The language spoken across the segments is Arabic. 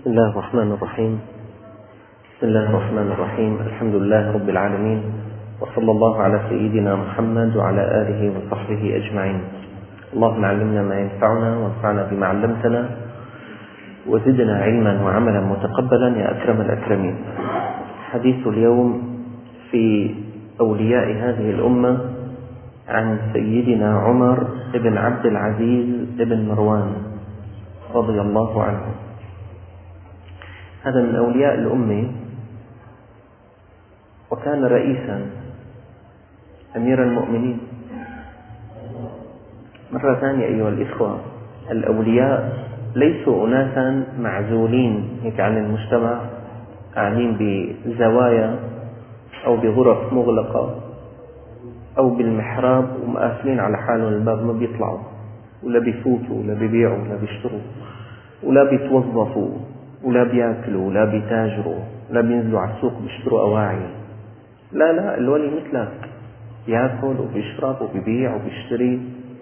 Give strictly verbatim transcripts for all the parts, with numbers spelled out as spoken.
بسم الله الرحمن الرحيم بسم الله الرحمن الرحيم الحمد لله رب العالمين، وصلى الله على سيدنا محمد وعلى آله وصحبه أجمعين. اللهم علمنا ما ينفعنا وانفعنا بما علمتنا وزدنا علما وعملا متقبلا يا أكرم الأكرمين. حديث اليوم في أولياء هذه الأمة عن سيدنا عمر بن عبد العزيز بن مروان رضي الله عنه. هذا من أولياء الأمة، وكان رئيسا أمير المؤمنين. مرة ثانية أيها الإخوة، الأولياء ليسوا أناسا معزولين هيك عن المجتمع، قاعدين بزوايا أو بغرف مغلقة أو بالمحراب ومقافلين على حالهم الباب، ما بيطلعوا ولا بيفوتوا ولا بيبيعوا ولا بيشتروا ولا بيتوظفوا ولا بياكلوا ولا بيتاجروا ولا بينزلوا على السوق بيشتروا أواعي. لا لا، الولي مثلك، بياكل وبيشرب وبيبيع وبيشتري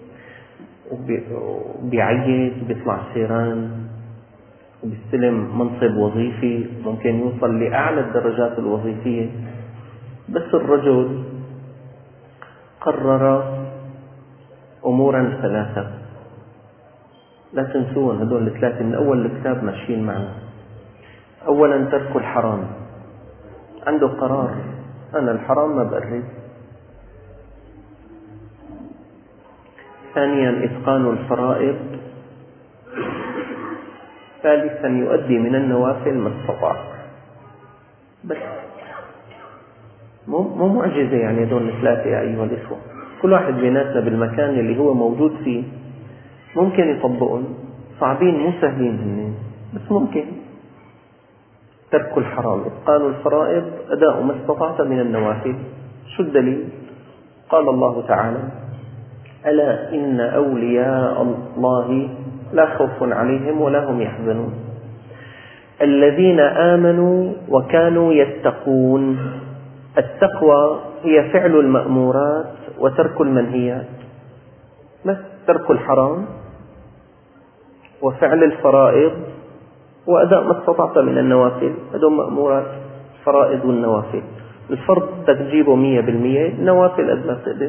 وبيعيد وبيطلع سيران وبيستلم منصب وظيفي، ممكن يوصل لأعلى الدرجات الوظيفية. بس الرجل قرر أمورا ثلاثة لا تنسون، هذول الثلاثة من أول الكتاب ماشيين معنا. أولا ترك الحرام، عنده قرار أنا الحرام ما بقرب. ثانيا إتقان الفرائض. ثالثا يؤدي من النوافل ما استطاع. بس مو مو معجزة يعني هذول الثلاثة يا أيها الإخوة، كل واحد بيناسب بالمكان اللي هو موجود فيه ممكن يطبقهم. صعبين مو سهلين هن، بس ممكن. ترك الحرام، إتقان الفرائض، أداء ما استطعت من النوافل. شو الدليل؟ قال الله تعالى: ألا إن أولياء الله لا خوف عليهم ولا هم يحزنون الذين آمنوا وكانوا يتقون. التقوى هي فعل المأمورات وترك المنهيات، بس ترك الحرام وفعل الفرائض وأداء ما استطعت من النوافل. هذول مأمورات، فرائض والنوافل. الفرض تجيبه مية بالمية، النوافل قد ما تقدر.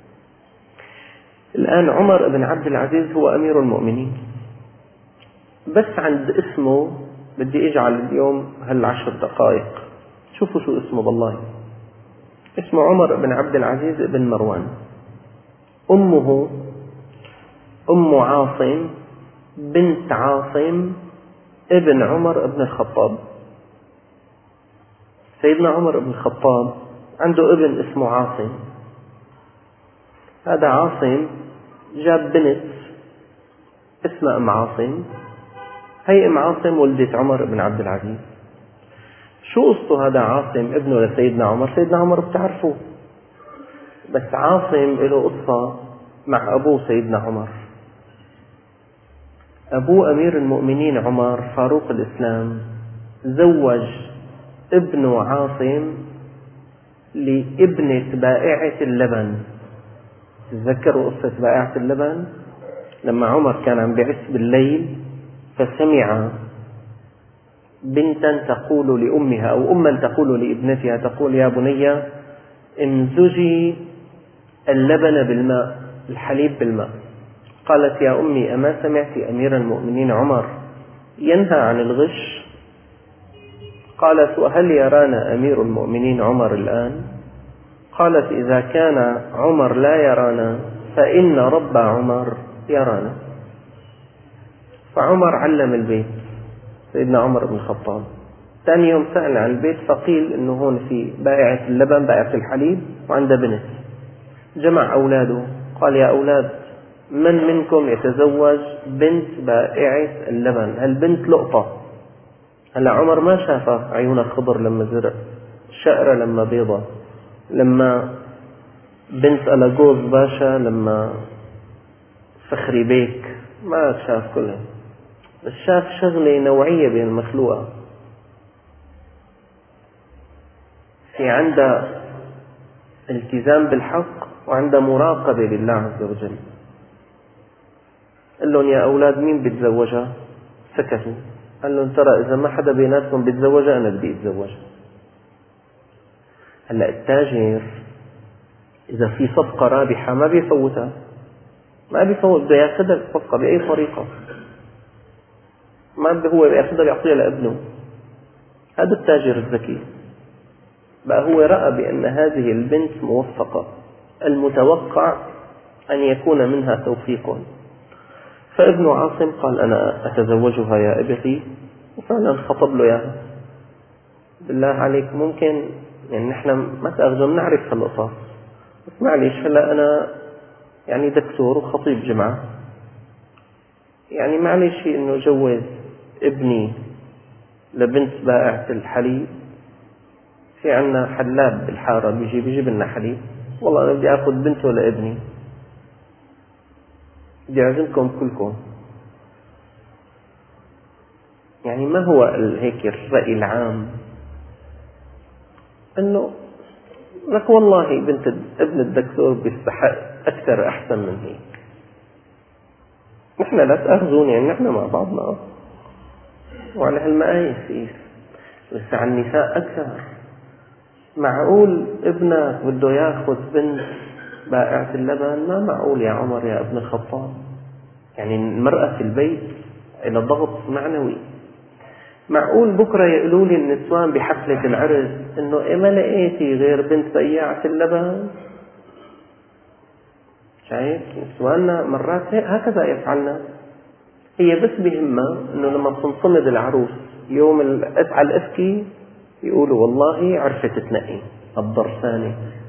الآن عمر بن عبد العزيز هو أمير المؤمنين، بس عند اسمه بدي اجعل اليوم هالعشر دقائق. شوفوا شو اسمه، بالله اسمه عمر بن عبد العزيز بن مروان. أمه أم عاصم بنت عاصم ابن عمر بن الخطاب. سيدنا عمر بن الخطاب عنده ابن اسمه عاصم. هذا عاصم جاب بنت اسمها أم عاصم. هي أم عاصم ولدت عمر بن عبد العزيز. شو قصته هذا عاصم ابنه لسيدنا عمر؟ سيدنا عمر بتعرفوه، بس عاصم له قصة مع أبوه سيدنا عمر. أبوه أمير المؤمنين عمر فاروق الإسلام زوج ابنه عاصم لابنة بائعة اللبن. تذكروا قصة بائعة اللبن؟ لما عمر كان عم بعث بالليل فسمع بنتا تقول لأمها أو أما تقول لابنتها، تقول: يا بني امزجي اللبن بالماء، الحليب بالماء. قالت: يا أمي أما سمعت أمير المؤمنين عمر ينهى عن الغش؟ قالت: وهل يرانا أمير المؤمنين عمر الآن؟ قالت: إذا كان عمر لا يرانا فإن رب عمر يرانا. فعمر علم البيت، سيدنا عمر بن الخطاب. ثاني يوم سأل عن البيت فقيل إنه هون في بائعة اللبن، بائعة الحليب، وعنده بنت. جمع أولاده قال: يا أولاد، من منكم يتزوج بنت بائعة اللبن؟ هالبنت لقطة. هلا عمر ما شافها عيونها خضر لما زرق، شقرة لما بيضة، لما بنت ألاجوز باشا، لما فخري بيك، ما شاف كلها، بس شاف شغلة نوعية بين المخلوقة. في عندها التزام بالحق وعندها مراقبة لله عز وجل. قال لهم: يا أولاد مين بتزوجها؟ سكتوا. قال له ترى إذا ما حدا بيناتكم بيتزوج أنا بدي أتزوج. هلأ التاجر إذا في صفقة رابحة ما بيفوتها، ما بيفوت، بده ياخذها الصفقة بأي طريقة، ما بده هو ياخذها يعطيها لابنه. هذا التاجر الذكي. بقى هو رأى بأن هذه البنت موفقة، المتوقع أن يكون منها توفيق. فابن عاصم قال أنا أتزوجها يا ابنتي، وفعلا خطب له إياها. بالله عليك ممكن يعني نحن ما تأخذوا نعرف هالقصص، بس معليش هلا أنا يعني دكتور وخطيب جمعة، يعني معليش إنه جوز ابني لبنت بائعة الحليب، في عنا حلاب بالحارة بيجي بيجيب لنا حليب، والله أنا بدي أخذ بنته لابني، بدي أعزمكم كلكم. يعني ما هو هيك الرأي العام؟ إنه لك والله بنت ابن الدكتور بيستحق أكثر أحسن من هيك. نحن لا تأخذون يعني نحن مع بعضنا وعلى هالمقاييس إيه، بس على النساء أكثر. معقول ابنك بده ياخذ بنت بائعة اللبن؟ ما معقول يا عمر يا ابن الخطاب. يعني المرأة في البيت إلى ضغط معنوي. معقول بكرة يقولوا لي النسوان بحفلة العرس إنه إيه ما لقيتي غير بنت بياعة اللبن؟ شايف نسواننا مرات هكذا يفعلنا. هي بس بهمها إنه لما تنصمد العروس يوم على الأفكي يقولوا والله عرفت تنقي الضرسانة.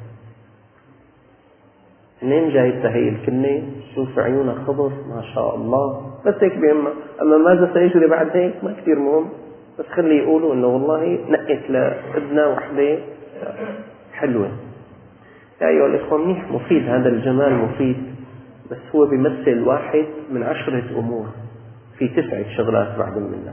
منين جايبتها هي الكلمة؟ شوف عيونها خضر ما شاء الله، بس هيك بهمها. أما ماذا سيجري بعد هيك ما كثير مهم، بس خلي يقولوا إنه والله نقت لابننا وحدة حلوة. يا أيها الإخوة منيح مفيد، هذا الجمال مفيد، بس هو بيمثل واحد من عشرة أمور، في تسعة شغلات بعد منها.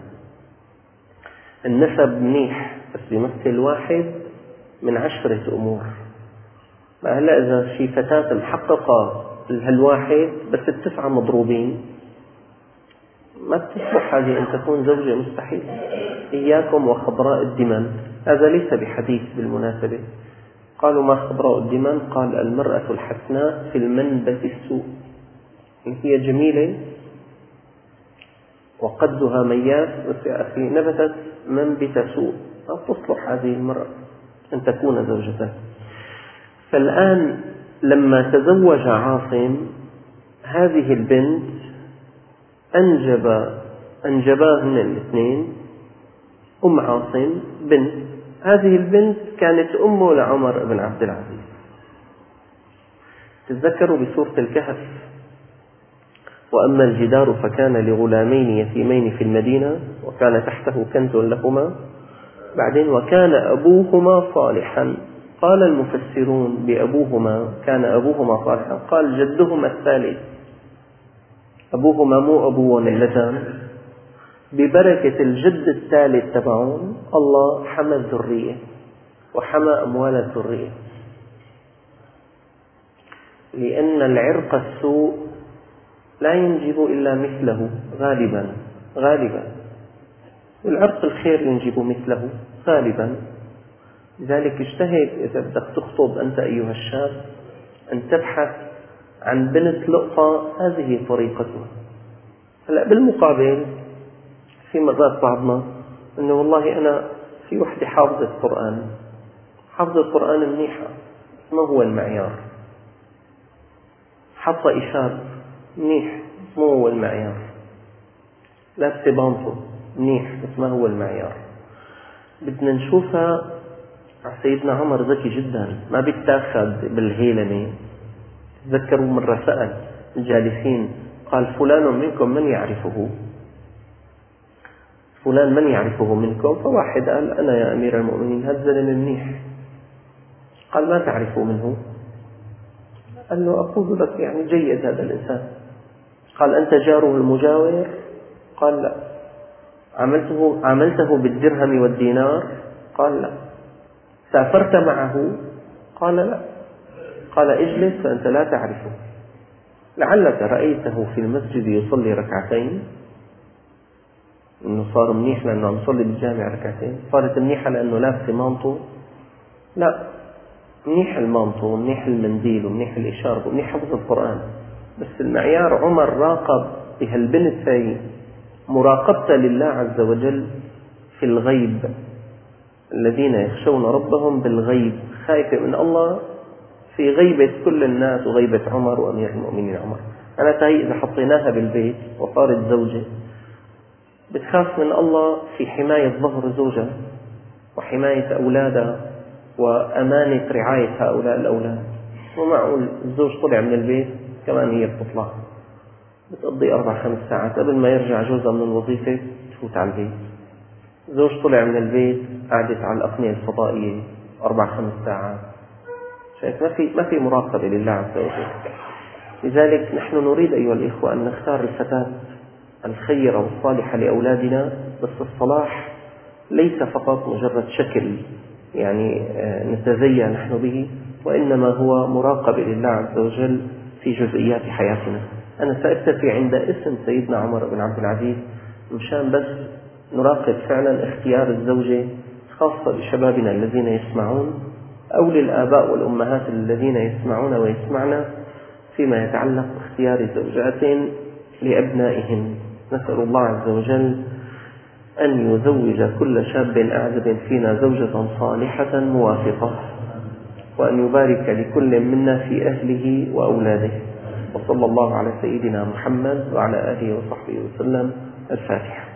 النسب منيح بس بيمثل واحد من عشرة أمور. هلا إذا شي فتاة محققة هالواحد بس التسعة مضروبين، ما تصلح هذه أن تكون زوجة، مستحيل. إياكم وخضراء الدمن، هذا ليس بحديث بالمناسبة. قالوا ما خضراء الدمن؟ قال المرأة الحسناء في المنبت السوء، هي جميلة وقدها مياس بس يا أخي نبتت منبت سوء، لا تصلح هذه المرأة أن تكون زوجته. فالآن لما تزوج عاصم هذه البنت أنجب أنجباهن الاثنين أم عاصم بنت. هذه البنت كانت أمه لعمر بن عبد العزيز. تذكروا بسورة الكهف وأما الجدار فكان لغلامين يتيمين في المدينة وكان تحته كنز لهما، بعدين وكان أبوهما صالحا. قال المفسرون بأبوهما كان أبوهما صالحا، قال جدهما الثالث، أبوهما مو أبوهم اللجان، ببركة الجد الثالث تبعهم الله حمى الذرية وحمى أموال الذرية. لأن العرق السوء لا ينجب إلا مثله غالبا غالبا والعرق الخير ينجب مثله غالبا. لذلك اجتهد إذا بدك تخطب أنت أيها الشاب أن تبحث عن بنت لقطة هذه طريقتها. هلا بالمقابل في مرات بعضنا أنه والله أنا في وحدة حافظة القرآن، حافظة القرآن منيحة، ما هو المعيار؟ حافظة إشارة منيح، ما هو المعيار؟ لابسة بانطو منيح، بس ما هو المعيار؟ بدنا نشوفها. سيدنا عمر ذكي جدا، ما بيتاخذ بالهيلمة. تذكروا مرة سأل الجالسين قال فلان منكم من يعرفه؟ فلان من يعرفه منكم؟ فواحد قال أنا يا أمير المؤمنين، هذا زلمة منيح. قال ما تعرفه منه؟ قال له أقول لك يعني جيد هذا الإنسان. قال أنت جاره المجاور؟ قال لا. عملته, عملته بالدرهم والدينار؟ قال لا. سافرت معه؟ قال لا. قال اجلس فأنت لا تعرفه، لعلك رأيته في المسجد يصلي ركعتين، إنه صار منيح لأنه عم يصلي بالجامع ركعتين، صارت منيحة لأنه لابسة مانطو؟ لا، منيح المانطو ومنيح المنديل ومنيح الإشارة ومنيح حفظ القرآن، بس المعيار عمر راقب بهالبنت هاي مراقبة لله عز وجل في الغيب، الذين يخشون ربهم بالغيب، خايفة من الله في غيبة كل الناس وغيبة عمر وأمير المؤمنين عمر. أنا تهي إذا حطيناها بالبيت وصارت زوجة بتخاف من الله في حماية ظهر زوجها وحماية أولادها وأمانة رعاية هؤلاء الأولاد. ومعقول الزوج طلع من البيت كمان هي بتطلع بتقضي أربع خمس ساعات قبل ما يرجع جوزها من الوظيفة تفوت على البيت. زوج طلع من البيت قعدت على الأقنية الفضائية أربع خمس ساعات. شايف ما في ما في مراقبة لله عز وجل. لذلك نحن نريد أيها الإخوة أن نختار الفتاة الخيرة والصالحة لأولادنا، بس الصلاح ليس فقط مجرد شكل يعني نتزين نحن به، وإنما هو مراقبة لله عز وجل في جزئيات حياتنا. أنا سأكتفي عند اسم سيدنا عمر بن عبد العزيز مشان بس نراقب فعلا اختيار الزوجة، خاصة بشبابنا الذين يسمعون أو للآباء والأمهات الذين يسمعون ويسمعنا فيما يتعلق باختيار زوجات لأبنائهم. نسأل الله عز وجل أن يزوج كل شاب أعزب فينا زوجة صالحة موافقة، وأن يبارك لكل منا في أهله وأولاده. وصلى الله على سيدنا محمد وعلى آله وصحبه وسلم. الفاتحة.